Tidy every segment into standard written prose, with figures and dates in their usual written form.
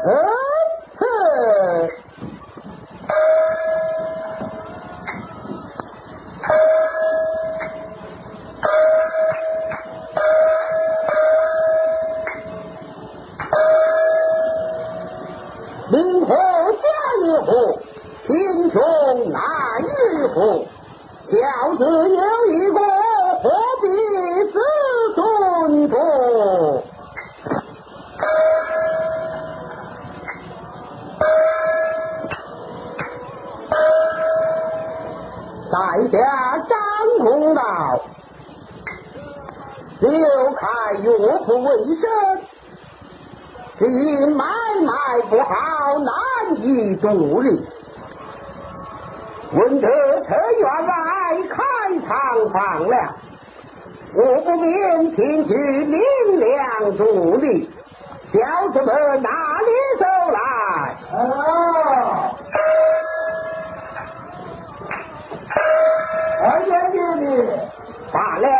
民户家一户，贫穷难一户。孝子有一个，何必子孙多？在下张公道，刘开岳父为生，因买卖不好，难以度日。闻得城院外开仓放粮，我不免前去领粮助力。小子们哪里走来？ 二爷爷你罢了，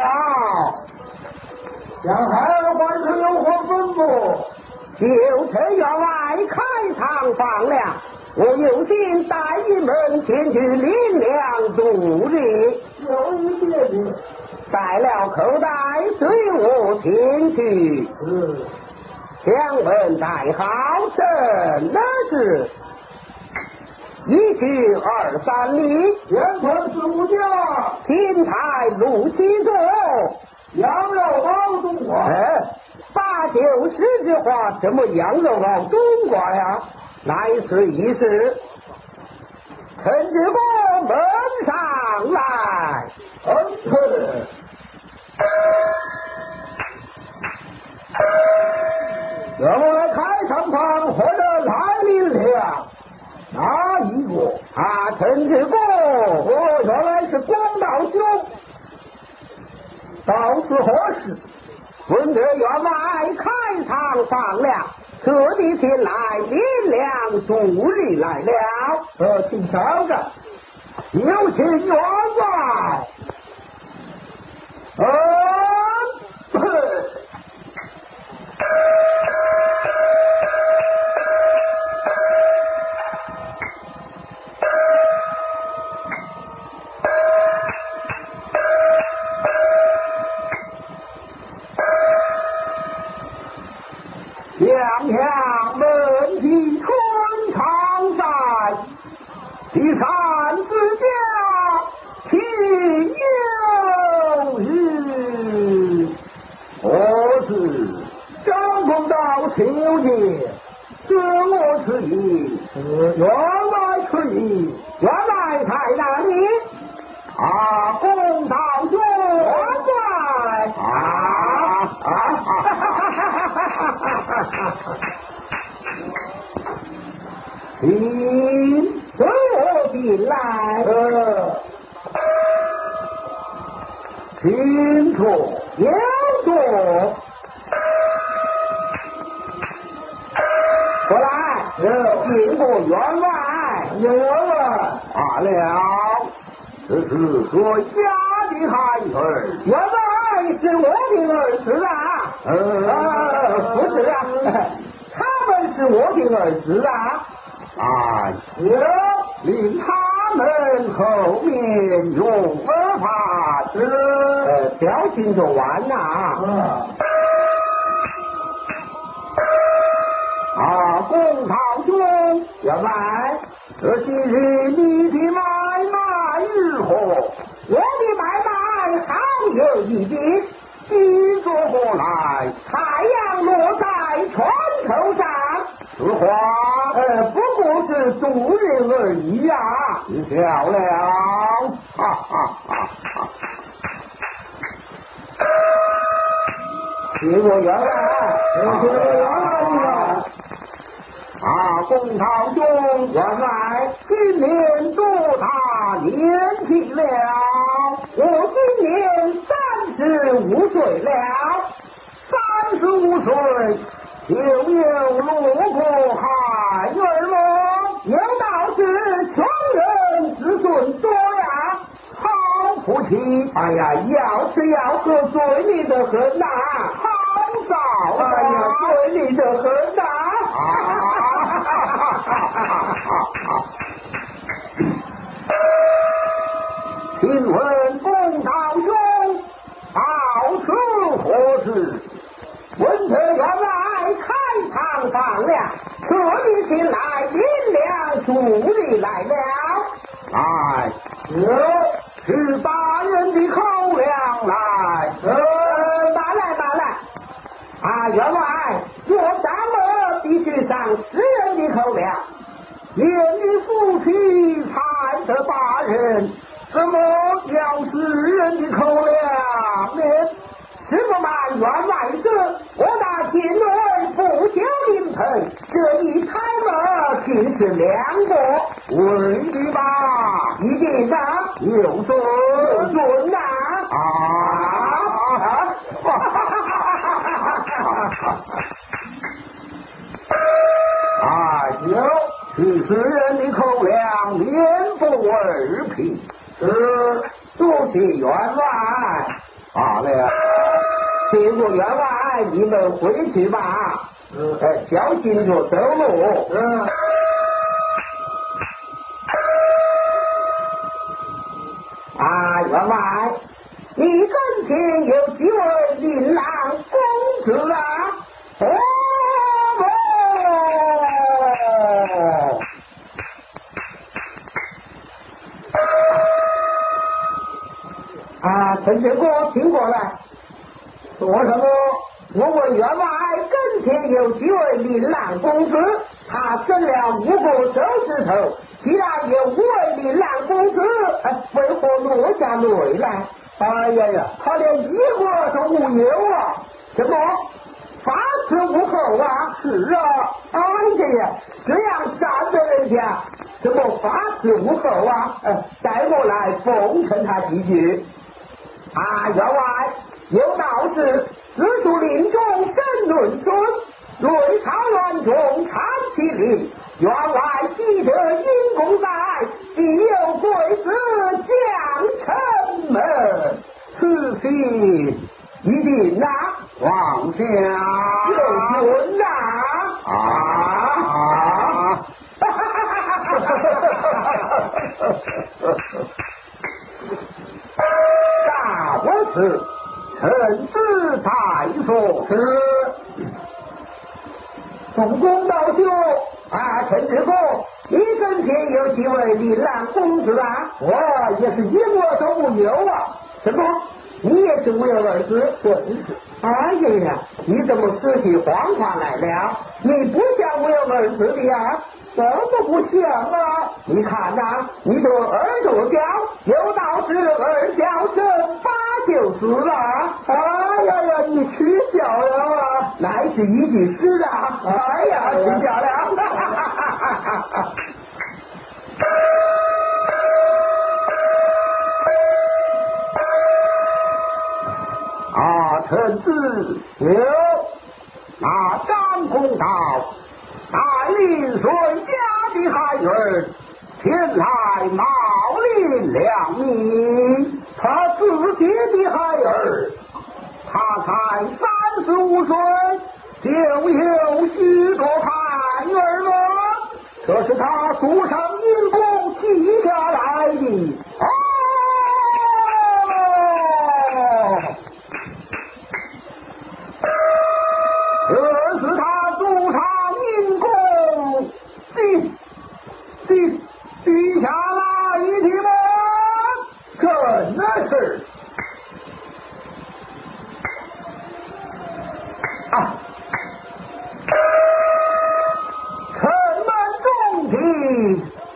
向孩儿还是有何吩咐？ 就城院外开仓放粮，我有心带你们前去领粮助力。 有一爷爷带了口袋随我前去。想问代号什么字？一去二三里， 原村四五家， 平台路西走， 羊肉包中华。 八九十句话，什么羊肉包冬瓜呀？来是一事，趁着我门上来。 让我来开场房或者来临了。哪一个？ 陈志公， 原来是光道兄。到此何事？ 闻得员外开仓放粮，特地前来领粮助力来了。 请瞧着，有请员外。两两问题春常在，第三之家岂有日？我是张公道求见，是我迟疑，是员外迟疑，员外在哪里？公道兄，员外请随我进来。请坐，有座。过来，经过员外。员外罢了，这是说家的孩儿。员外是我的儿子啊。不是啊，他们是我的儿子啊。令他们后面用而法子，表情就完了。公堂中，员外，这些日你的买卖如何？我的买卖好有一点，急着过来，太阳落在船头上。此话不过是度日而已啊！漂亮，结果原来，公堂中员外今年多大年纪了？我今年35岁了，35岁。又有路过孩儿么？有道是穷人子孙多呀，好夫妻，要吃要喝，嘴里的很呐，好早，嘴里的很呐。 放粮，特地前来引粮助力来了。 来，是大人的口粮来。 拿来。啊，员外，我张某必须上诗人的口粮。 连你夫妻才得大人，怎么要诗人的口粮呢？ 师傅们，员外说，我大秦人不修临盆，这一开门尽是两个， 为的吧？ 一定的， 有准呐！ 是诗人的口粮，连不二品。 多谢员外。 好了， 谢过员外，你们回去吧。小心着走路。员外，你跟前有几位琳琅公子啊？陈学哥，请过来。 说什么？ 我问员外，跟前有几位琳琅公子？他伸了5个手指头。既然有5位琳琅公子，为何落下泪来？ 哎呀，他连1个都没有啊！ 什么？发此无后啊？ 是啊！ 哎呀，这样站着人家，怎么发此无后啊？带我来奉承他几句。员外，有道是子主临终神论尊，瑞草乱中参其灵。员外记得因公在，必有贵子降城门。 此信一定啊， 往下有准大我是臣子在所是。宋公道兄陈师傅，你跟前有几位琳琅公子啊？ 我也是1个都没有啊！ 什么？你也是没有儿子？ 真是！ 哎呀，你怎么死气慌慌来了？你不像没有儿子的呀？ 怎么不像啊？ 你看呐，你这耳朵小，有道是儿小生8就死了。 哎呀，你取笑了啊！ 乃是一句诗啊！ 哎呀，取笑了！臣子有那张公道带领水家的孩儿前来冒领良民，他自己的孩儿，他才35岁，就有许多孩儿了，这是他祖上因公记下来的。这是他祖上因公记下来的吗？真的是城门中庭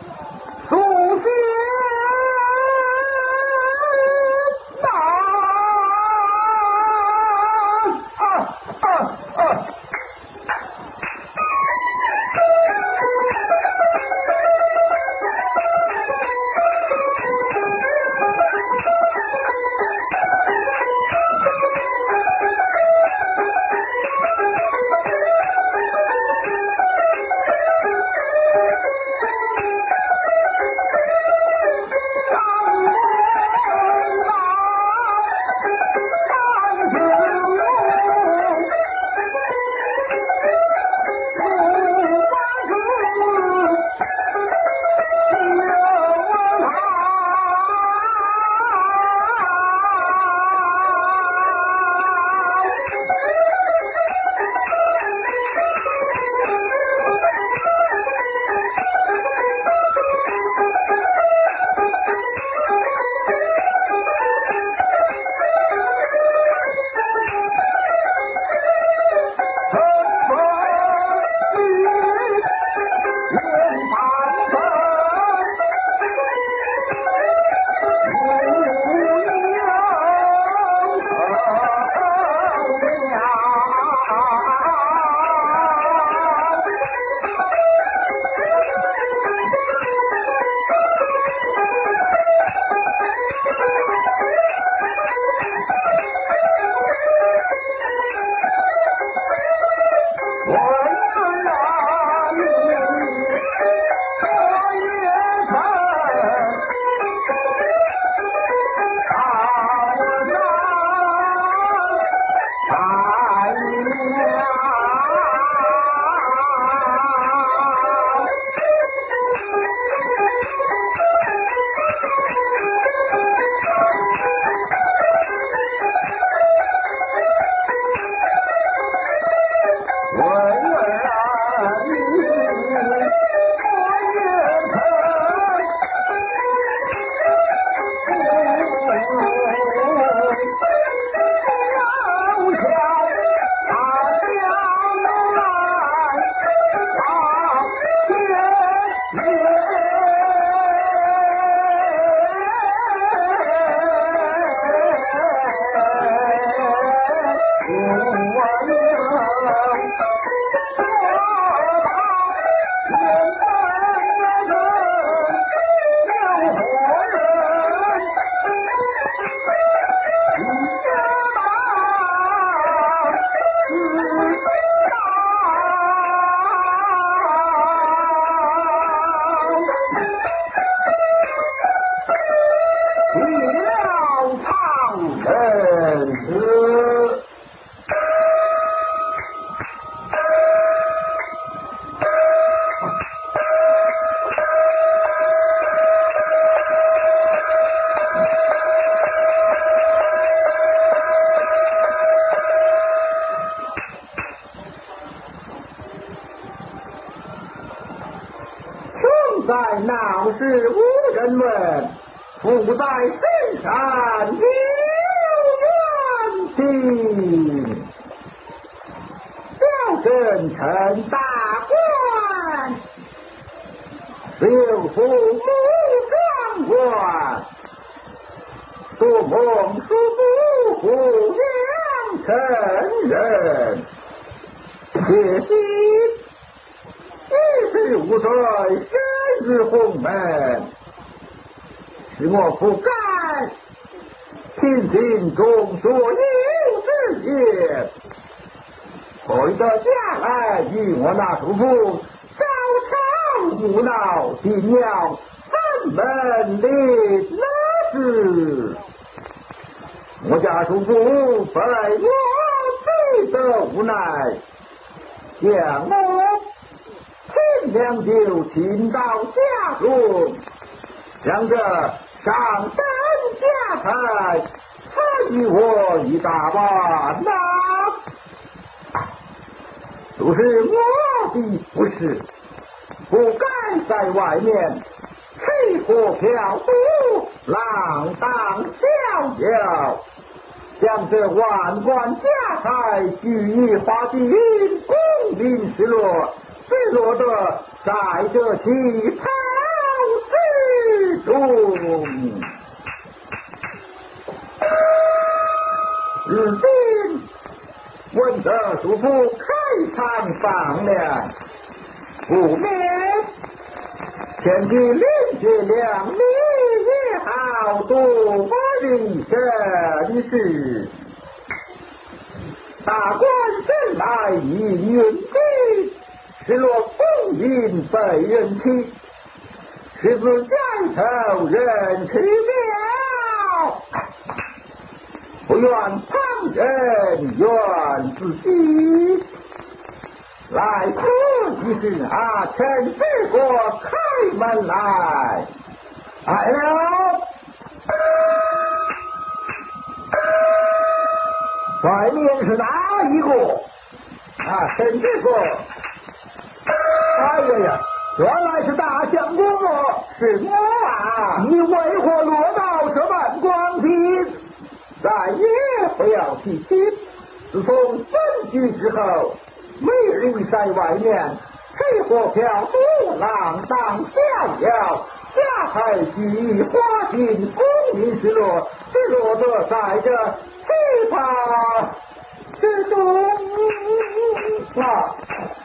在闹市无人问，富在深山有远亲。小臣称大官，六父母长官，做梦叔父抚养成人，且惜25岁生日鸿门，使我不敢亲近众所有之业，回得家来与我那叔父朝朝暮闹，定要分门离之。我家叔父被我逼得无奈，将我亲娘就请到家中，想着上等家财，才与我一大碗呐。都是我的不是，不该在外面吃喝嫖赌，浪荡逍遥，将这万贯家财许以花金，功名失落，只落得在这乞讨之中。如今闻得叔父开仓放粮，不免前去领些粮米也好，度人生事。大官生来应运气，失落功名被人欺，是自家头人去了，不愿旁人怨自己。来此一时啊，趁时过开门来。来了，外面是哪一个？啊，陈师傅。哎呀呀，原来是大相公哦，是我啊！你为何落到这般光景？再也不要提起。自从分居之后，每日在外面吃喝嫖赌，浪荡逍遥，家财俱花尽，功名失落，只落得在这奇葩之中啊！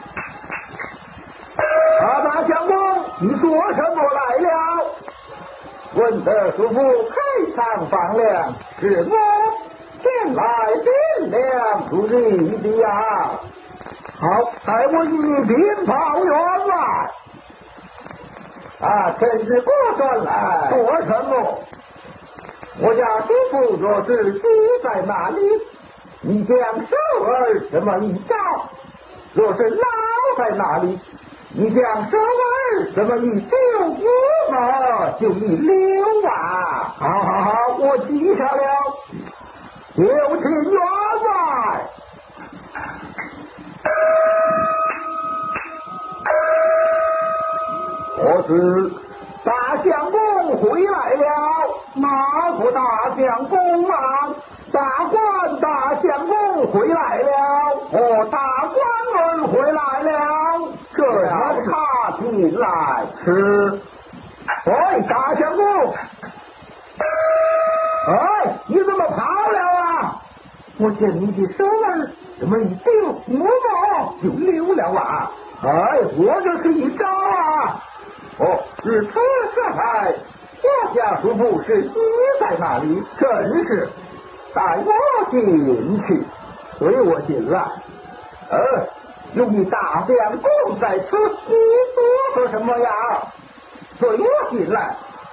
大相公，你做什么来了？闻得叔父开仓放粮，是我前来领粮助你的呀。好，待我与你禀报员外。啊，陈师傅转来，做什么？我家叔父若是居在那里，你将手儿这么一招；若是老在那里，你将手儿这么一丢，我就一溜啊！好好好，我记下了。有请员外。我是大相公回来了。哪个大相公啊？大官大相公回来了。大官儿回来了。这样他进来。是。喂，大相公。你怎么跑了啊？我见你的手儿这么一丢，我就溜了啊！我这是一招啊！是此时来，我家叔父是居在那里，真是带我进去，随我进来。有你大相公在此，你做什么呀？随我进来。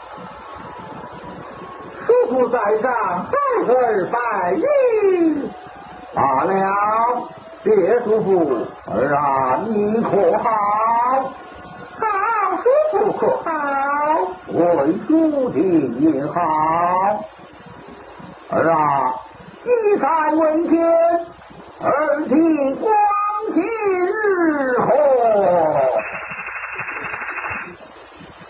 叔父在上，孩儿拜应。罢了，别叔父，儿啊，你可好？好，叔父可好？为主的也好。儿啊，一在问天，儿替光天日后。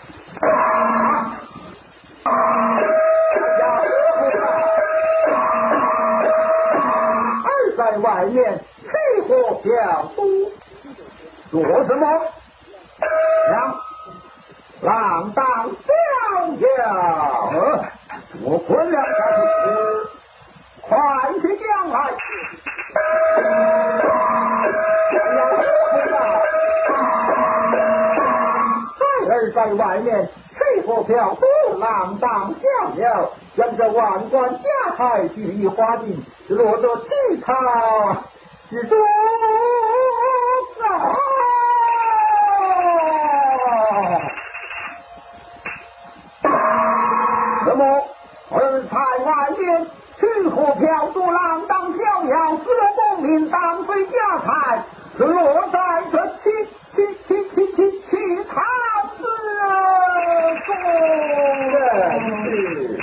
浪荡逍遥。我滚两下子，快去将来。孩儿在外面吹火飘不浪荡逍遥，将这万贯家财俱已花尽，落得乞讨之中啊！那么儿在外面吹火飘不浪荡逍遥，死了功名当归家财，落在这乞讨之中。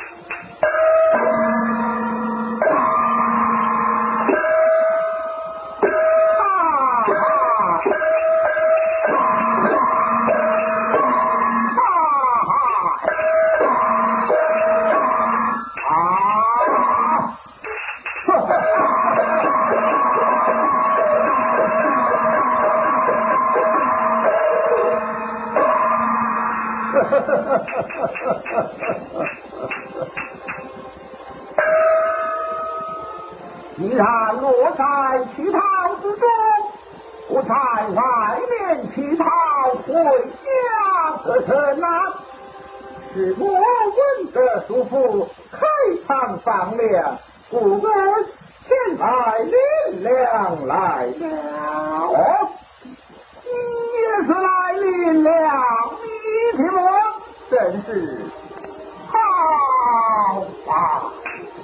既然落在乞讨之中，我在外面乞讨回家可成啊！是我闻得叔父开仓放粮，故而前来领粮来了。你也是来领粮，你听我真是好啊！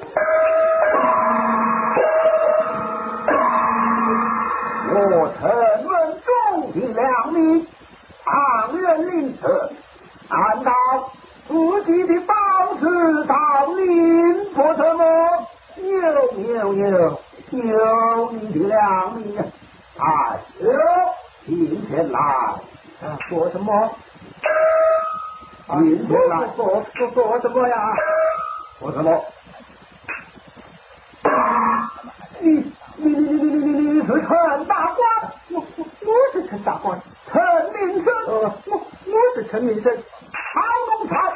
我承认中的良民，常人吝啬，难道自己的宝石到您不成么？有你的良民！哎呦，今天来说什么？今天来说什么呀？说什么？你是陈大官，我是陈大官，陈民生，我是陈民生，好农场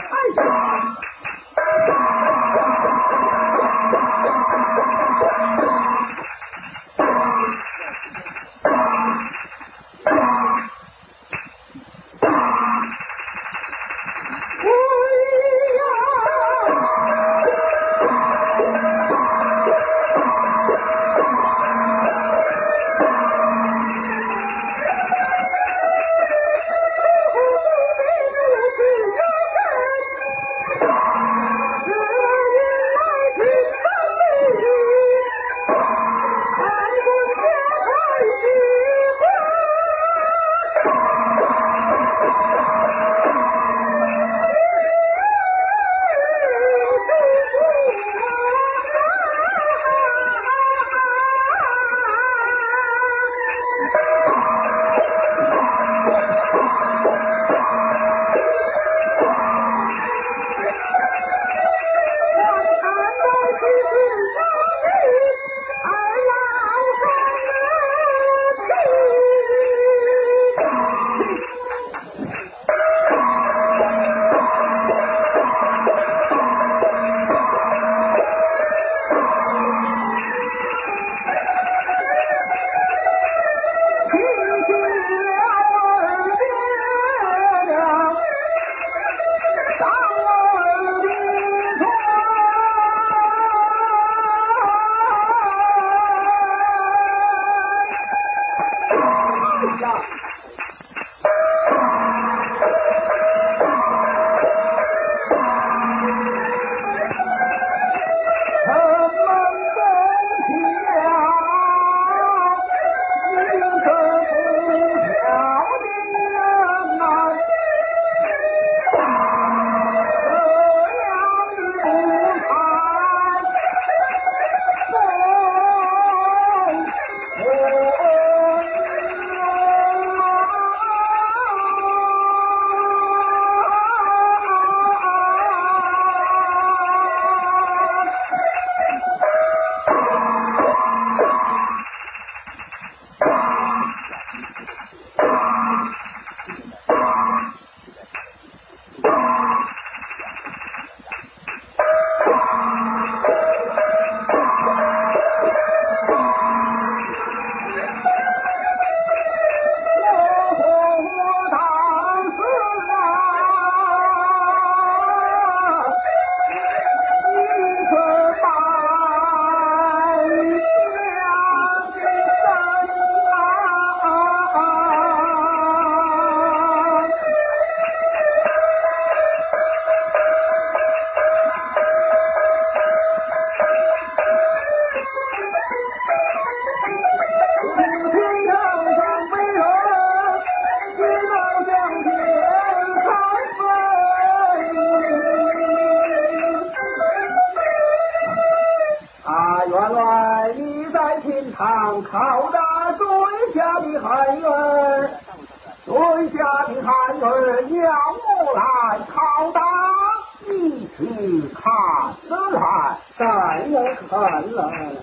想靠打水下的孩儿，水下的孩儿要我来靠打，你去看得来， 带我看来。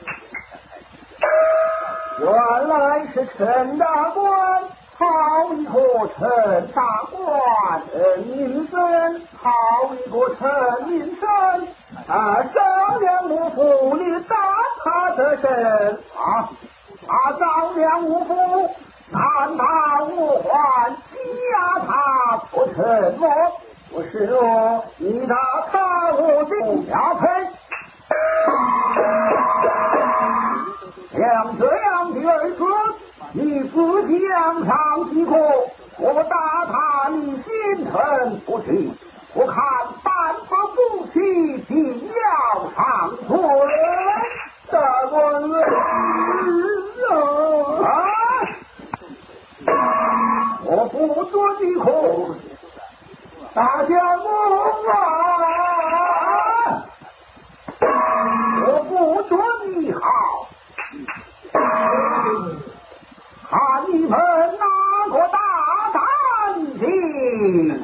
原来是陈大官，好一个陈大官，陈民生，好一个陈民生，张良无福，你打他的身张良无福，难他无还，欺压他不成我，不是我，你打他我的要赔。像这样的儿子，你自己养上几个，我打他你心疼不去，我看半不不起，定要上罪。 大官我不准你哭，大家不我不准你好。看你们哪个大胆的，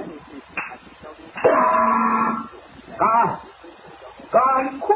敢哭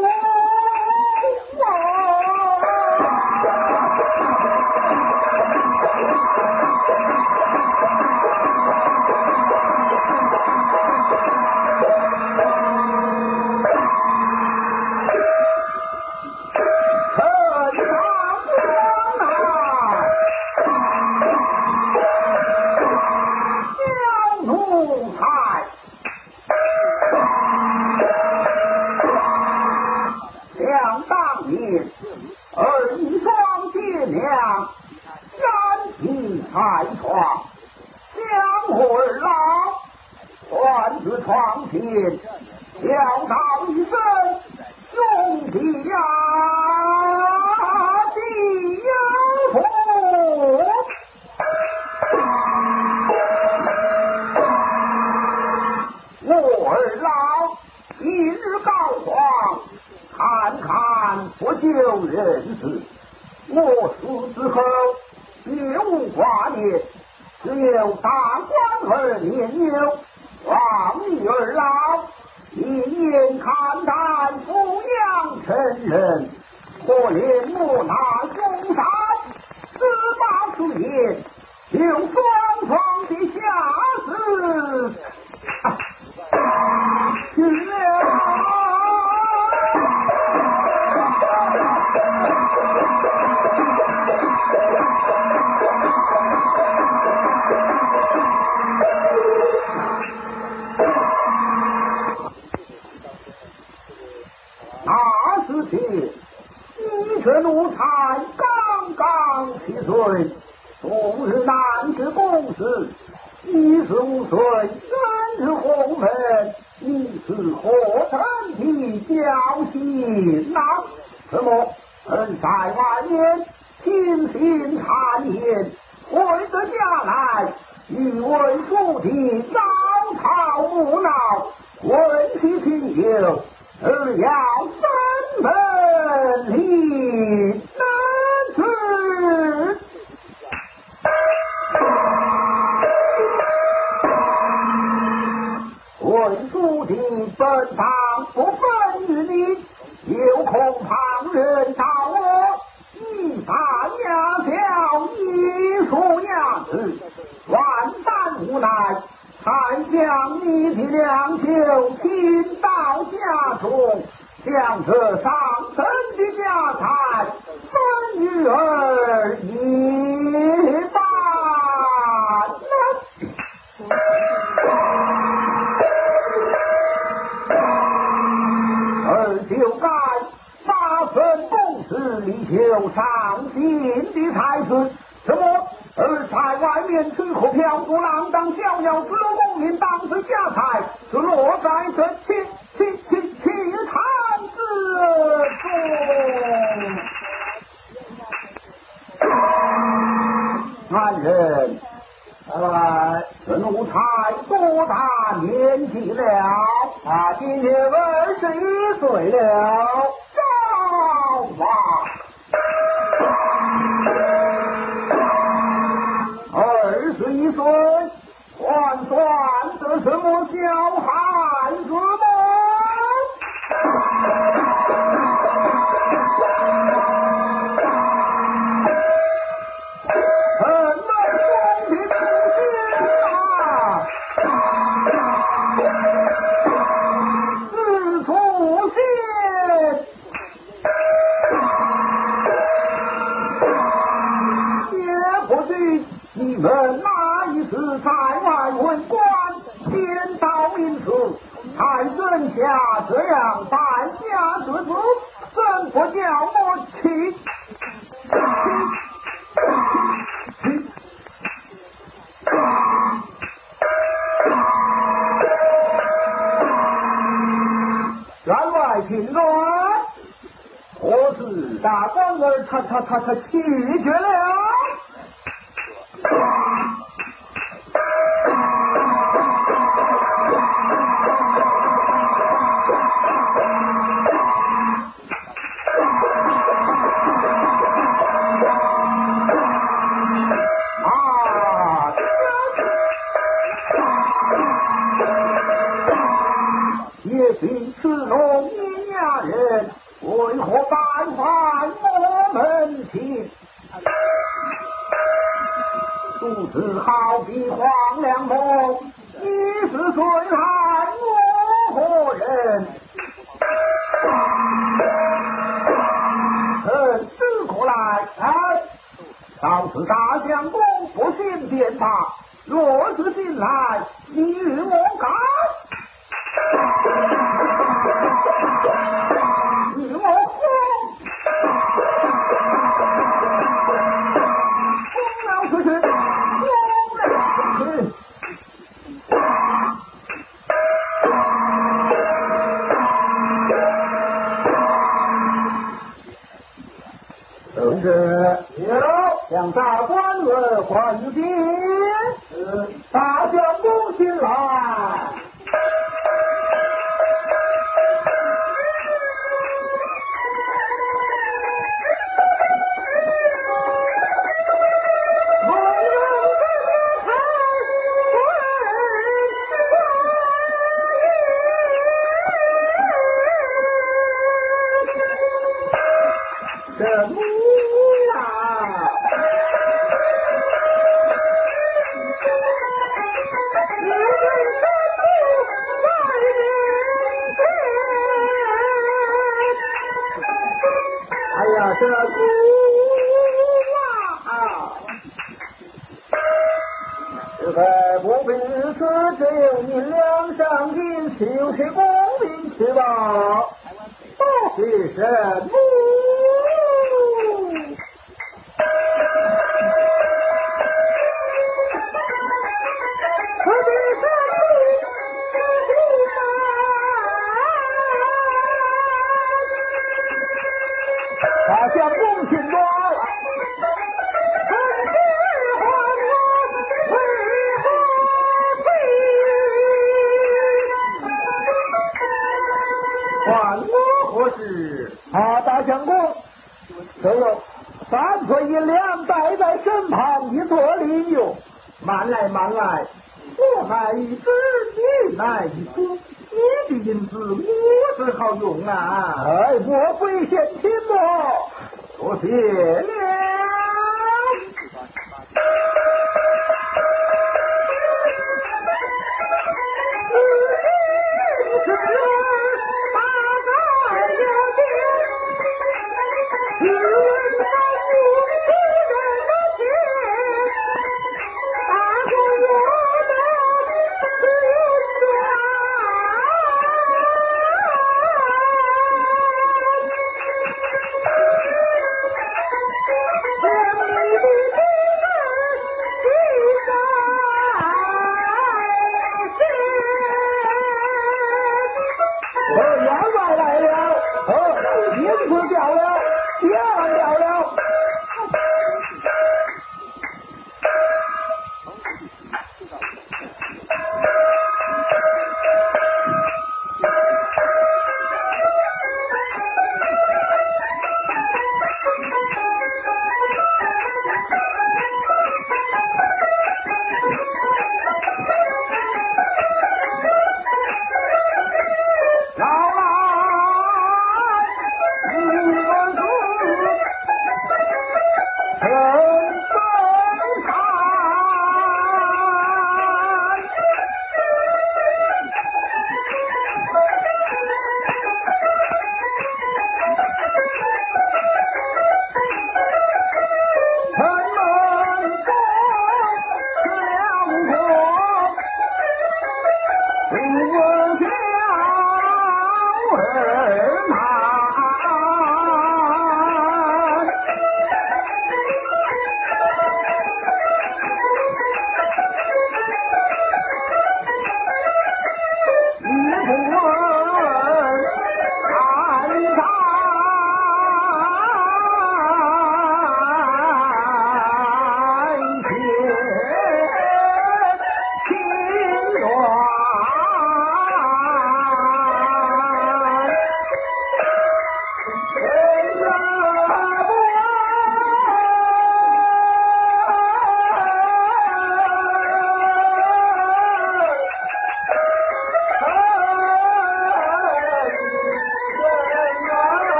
创新，叫道一声兄弟呀，弟呀父。我儿老一日高皇，看看不就人死。我死之后别无挂念，只有大官儿年幼。望女儿老，一眼看淡，抚养成人，可怜我那凶杀司马之言，就双双的下死去了。你这奴才刚刚7岁，终日难知公事，25岁深知鸿门，你是何等的侥幸呐？什么人在外面听信谗言，回得家来与为父的老巢无恼，问其情由，而要分门离难知。为父的本当不分于你，有恐旁人道我一法压条，一术压制，万般无奈，才将你的良久倾到家中，将这上等的家财分与儿一半。儿就该发分公事，力求上进的才是。什么？儿在外面吃喝嫖赌浪荡，逍遥自如，功名当时家财是落在这气坛之中。男人，这奴才多大年纪了？ 今年21岁了。 早啊！ 算算这什么小孩子吗？什么公平不公啊？自出现，也不许你们哪一次在外为官，颠倒名词，还人下这样败家之子，怎不叫我气？员外听着，我是大官儿，他气绝了。也许是农民家人，为何败坏我门庭？如此好比黄粱梦，你是谁害我何人？臣知过来，当此大相公不信便罢，若是进来，你与我干。与我疯了出去，疯了出去！同志，向大官人还礼。大将公请来。什么呀？哎呀，这姑啊！这个不必是只有你两上进，求些公平去吧。不是什么？大将公请端，臣知还我为何退？还我何事？大将公，这有3寸银两带在身旁，以作利用。慢来，慢来，我乃一只，你乃一只。你的银子我只好用啊！莫非先亲我？多谢了。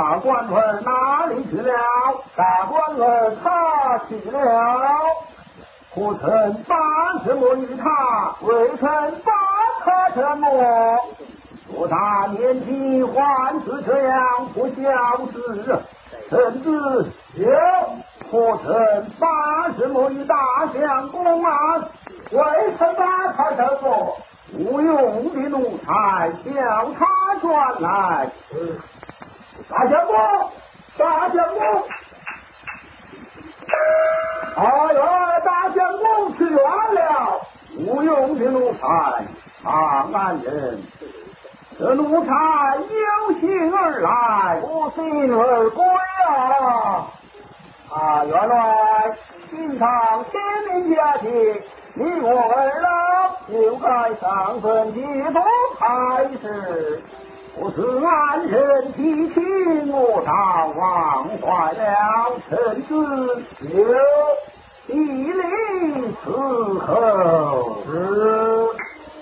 大官儿哪里去了？大官儿他去了。胡臣80目与他，微臣把他折磨。说他年纪还是这样不孝事，臣子有胡臣80目与大相公啊，微臣把他折磨。无用的奴才向他转来。大相公，大相公，哎呀，大相公去远了。无用的奴才，长安人。这奴才有心而来，无心而归啊！啊，原来今堂天命佳节，你我二老就该上阵接夺才是。不是安人提亲，我倒忘怀了臣子有一礼伺候。是。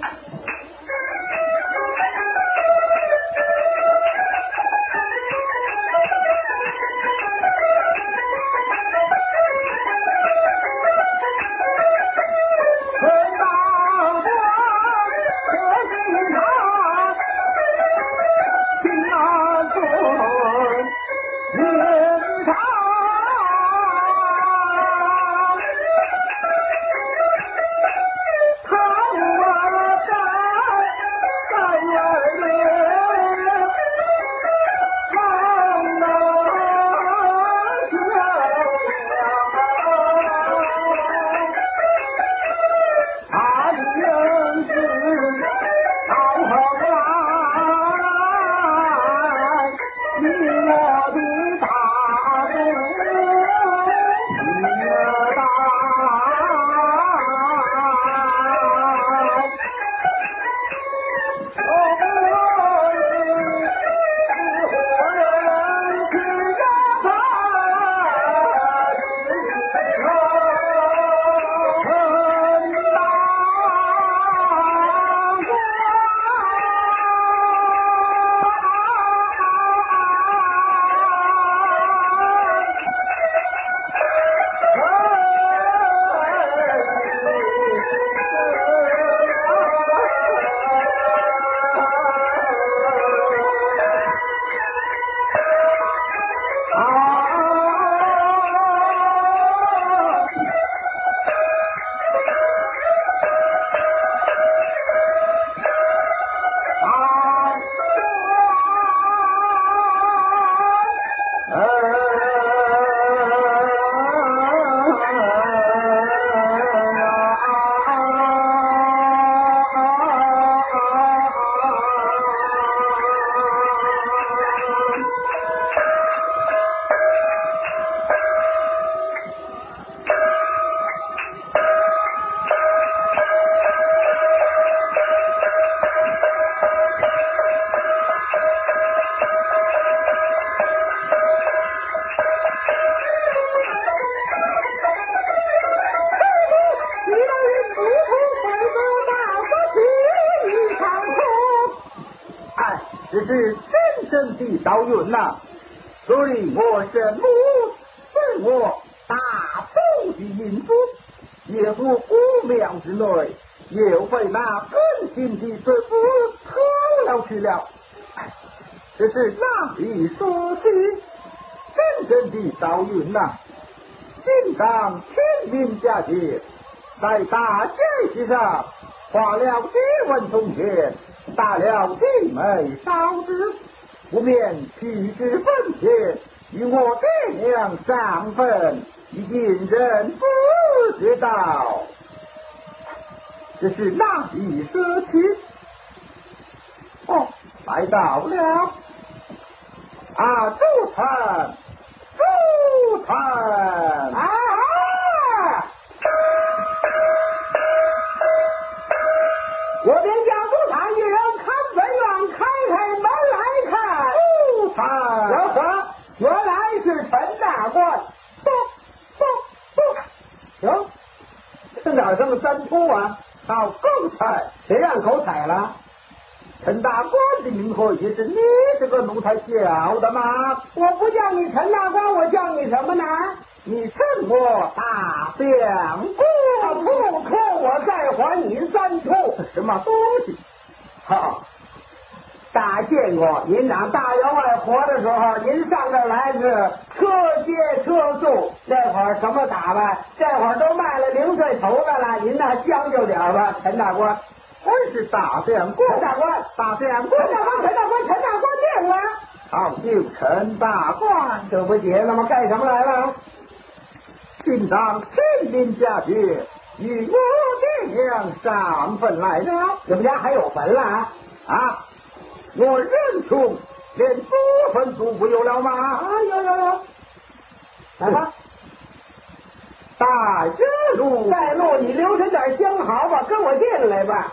这是真正的道运呐！所以我神母赠我大富的银子，也入公庙之内，又被那狠心的贼子偷了去了。这是哪里说起真正的道运呐？今当天命佳节，在大街之上画了几文铜钱，打了几枚烧纸，不免去之分钱，与我爹娘上坟，一定人不知道。这是哪里奢侈？哦，来到了啊，朱城，朱城啊！我便叫朱堂一人看本院，开门来看。朱堂，有何？原来是陈大官。行，这哪这么三出啊？好，够采，谁让狗采了？ 陈大官的名号也是你这个奴才叫的吗？ 我不叫你陈大官，我叫你什么呢？ 你称我大相公， 不可我再还你3处。 什么东西？ 好，大见过您长大员外活的时候，您上这儿来是车接车送，那会儿什么打扮？这会儿都卖了0岁头子了，您那将就点吧，陈大官。 真是大相公， 陈大官， 大相公， 陈大官，陈大官，陈大官见了。 好，就陈大官， 这不结了吗？干什么来了？ 今当亲临家爵，与我爹娘上坟来了。 你们家还有坟了啊？我人穷，连祖坟都不有了吗？ 有。来吧， 带路， 你留神点相好吧，跟我进来吧。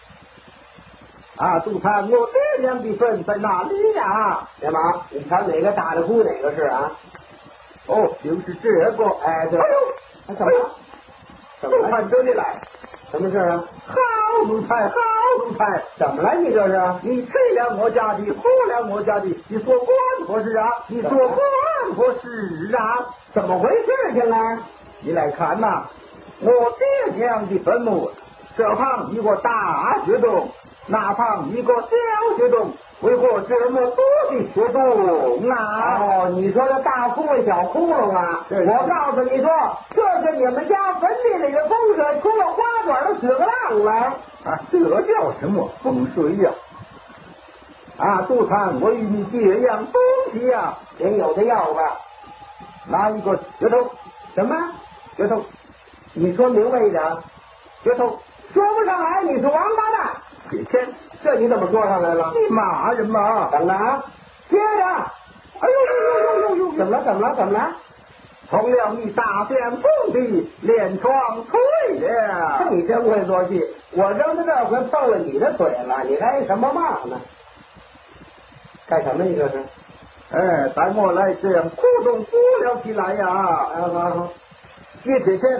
督察，我爹娘的坟在哪里呀？ 大妈，你瞧哪个大的哭，哪个是啊？ 哦，就是这个。 哎，对。怎么了？ 都看这里来。 什么事啊？ 好奴才，好奴才！ 怎么了？你这是？ 你吃了我家的，喝了我家的，你说管何事啊？你说管何事啊？ 怎么回事情啊？ 你来看呐，我爹娘的坟墓，这旁一个大穴洞，那旁一个小穴洞，为何这么多的穴洞啊？ 哦，你说这大窟窿小窟窿啊？我告诉你说，这是你们家坟地里的风水，出了花卷的死个浪了。 这叫什么风水呀？督察，我与你这样东西呀， 您有的要吧？ 拿一个穴头。 什么穴头？ 你说明白一点。 穴头说不上来，你是王八蛋。 给钱， 这你怎么说上来了？ 你骂人吗？ 等着啊！接着， 哎呦！ 怎么了？ 从了你大相公的脸床腿了。 你真会做戏，我扔到这回碰了你的腿了，你还什么骂呢？干什么你这是？ 待我来这样鼓动鼓了起来呀！ 好， 接这些，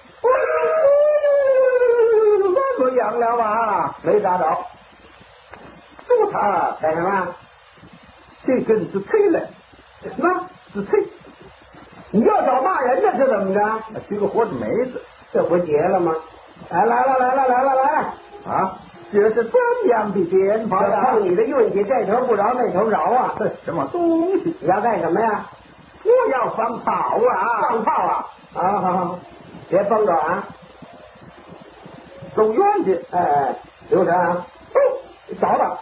怎么样了啊？ 没打着。 督察干什么？ 这根是吹了， 什么？ 是吹？ 你要找骂人的是怎么着？ 这个活的妹子， 这不结了吗？来了！ 这是怎样的变法呀？ 碰你的运气，这头不着那头着啊！ 什么东西？ 你要干什么呀？ 我要放炮啊！ 放炮啊！好，别崩着啊！ 走远去！ 留神啊！着了！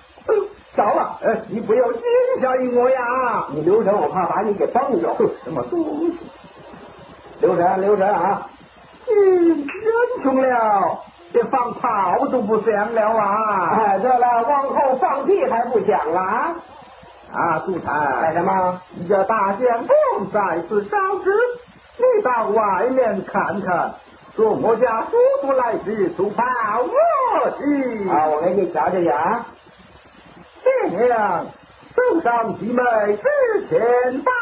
你不要惊吓我呀！ 你留神，我怕把你给崩着。 什么东西？ 留神啊！ 人穷了，这放炮都不响了啊！ 对了，往后放屁还不响了啊！ 督察， 干什么？ 你叫大相公在此烧纸，你到外面看看，说我家叔叔来时出炮我去。 我给你瞧瞧去啊！ 爹娘手上弟妹之前吧。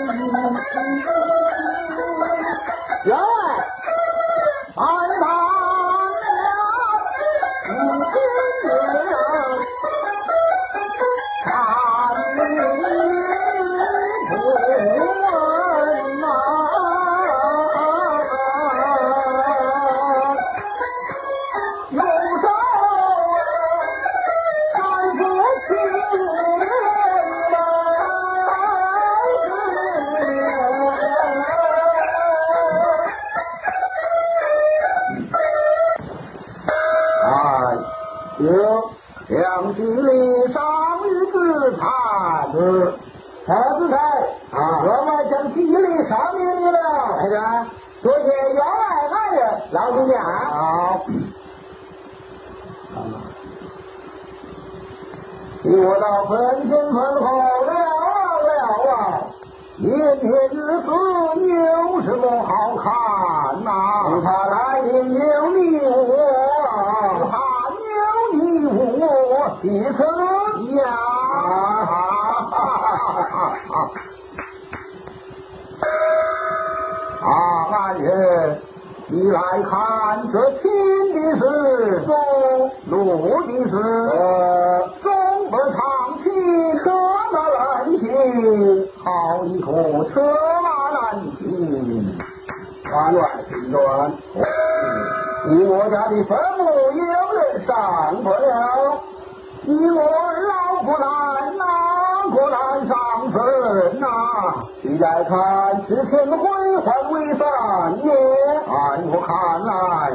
员外，安排。 有两地里上日之产， 曹子才啊， 员外将地里赏给你了， 来着， 多谢员外大人，老兄家。 好。我到坟前坟后了啊！今天日子有什么好看呐？ 他来年有你我， 他有你我，几次呀？俺人，你来看这亲的是中，路的是中不长期车马难行，好一口车马难行。 员外请转。 你我家的坟墓有人上不了，你我老不难呐，不难上坟呐。你再看之前归还为3年，按我看来，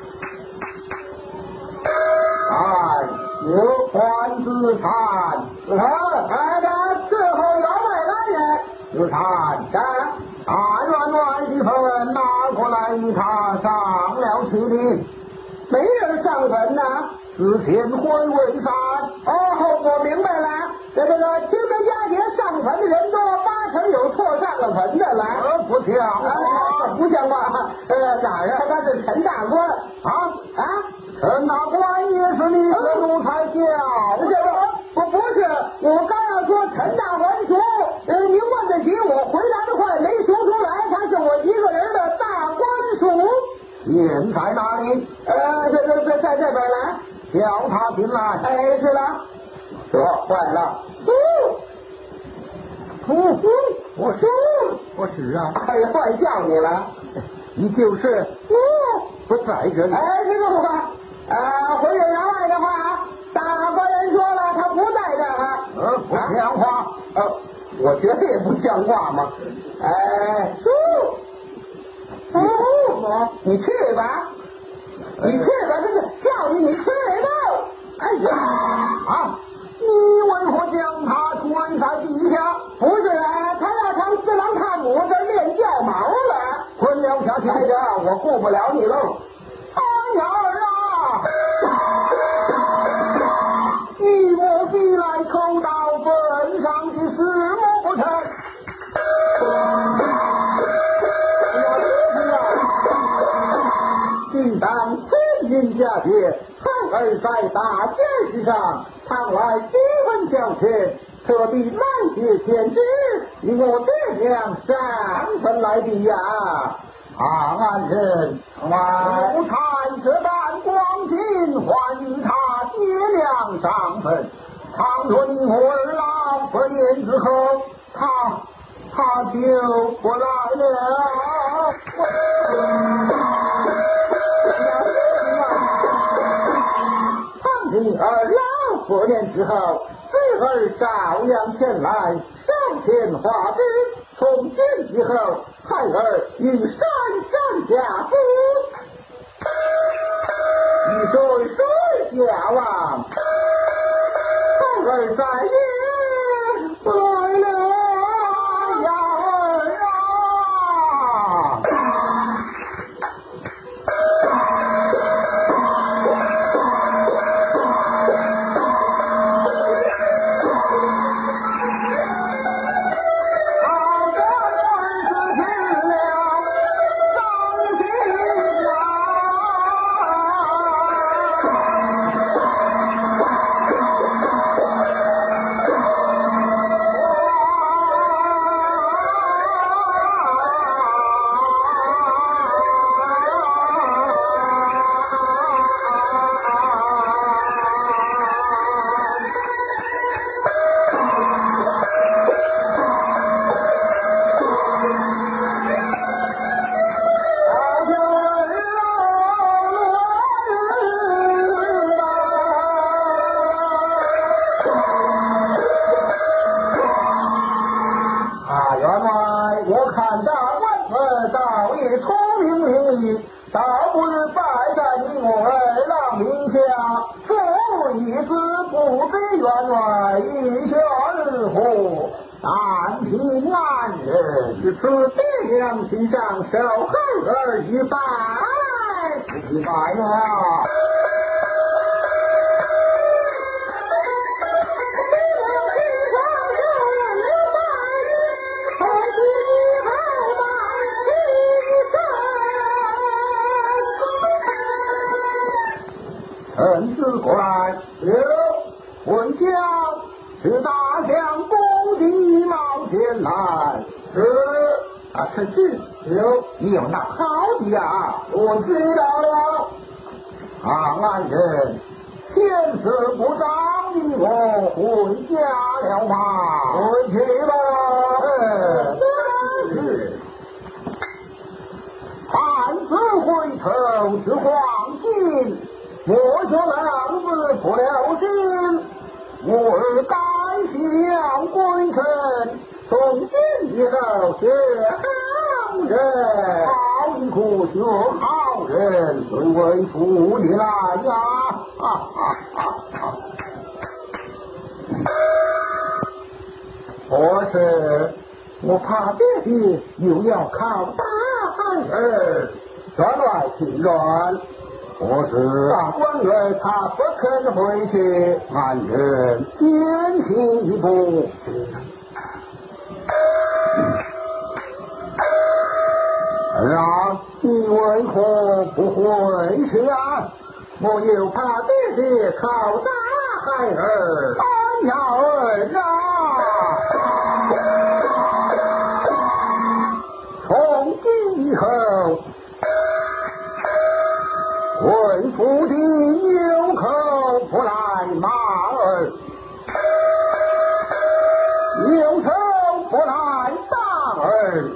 有还资产， 来的伺候员外大人， 资产员外的坟拿过来与他上了去的， 没人上坟呐。 之前还为3。 哦，我明白了，这个清明佳节上坟的人多，8成有错上了坟的来。 不像不像话。哪儿啊？他是陈大官啊！陈大官也是你这奴才叫。 不是，我刚要说陈大官叔，您问得起我，回答的快没说出来，他是我一个人的大官叔。 现在哪里？ 在这边来。 叫他进来。 哎，是了。 坏了。我是啊。 哎呀，坏叫你了。 你就是不在这里。 哎，这个不管。回员外的话，大官人说了，他不在这儿。 不像话。 我绝对不像话嘛。你去吧，这是叫你去吧。哎呀， 你为何将他跪在地下？ 不是他要上四郎探母这练教毛了， 捆了下去。 我顾不了你喽。 儿啊！你我必来叩到坟上的事么不成？ 应当清明佳节，孩儿在大街之上，常来几分交钱，特地来接前知，与我爹娘上坟来的呀。 俺人奴才这般光景，还与他爹娘上坟。倘若你我儿老不言之后，他就不来了。 倘你儿老不年之后，侄儿照样前来上前画笔，从今以后，孩儿与山上家父，一水水下望，孩儿在夜来了呀儿啊！倒不如摆在你我儿郎名下，父一子不必员外，一笑而活，安平安人。 是此爹娘心上受孩儿一拜， 一拜了。 臣子过来，问将是大将公的冒前来。臣知你有那好的呀， 我知道了。 安人天色不早，你我回家了吗？ 回去吧。 是。汉子回头是黄金，莫说浪子不留心。我儿该向归臣，从今以后是好人。好一苦学好人，虽为父你来呀！我是我怕爹爹又要考大汉儿，转来请转。我是大官员，他不肯回去，俺人先行一步。让你为何不回去啊？我又怕爹爹考大汉儿，俺要儿啊！从今以后，为父的有口不来骂儿，有手不来打儿。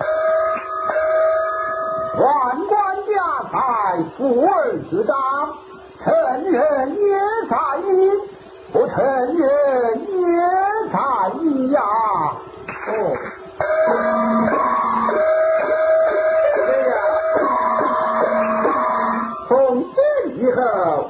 万贯家财，富而自长，承认也在意，不承认也在意呀！从今以后，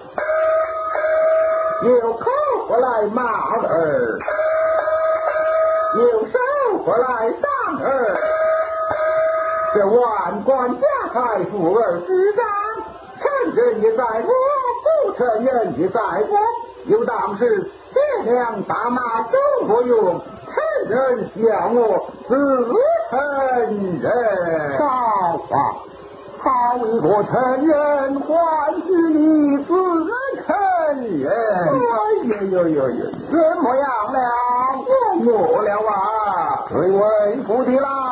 有口不来骂儿，有手不来打儿。这万贯家财，富而自长，承认也在我，不承认也在我。又当是爹娘大骂中国用，承认向我自承认。好啊，好一个承认，还是你自承认。哎呦，怎么样了？我了啊！最为父的啦。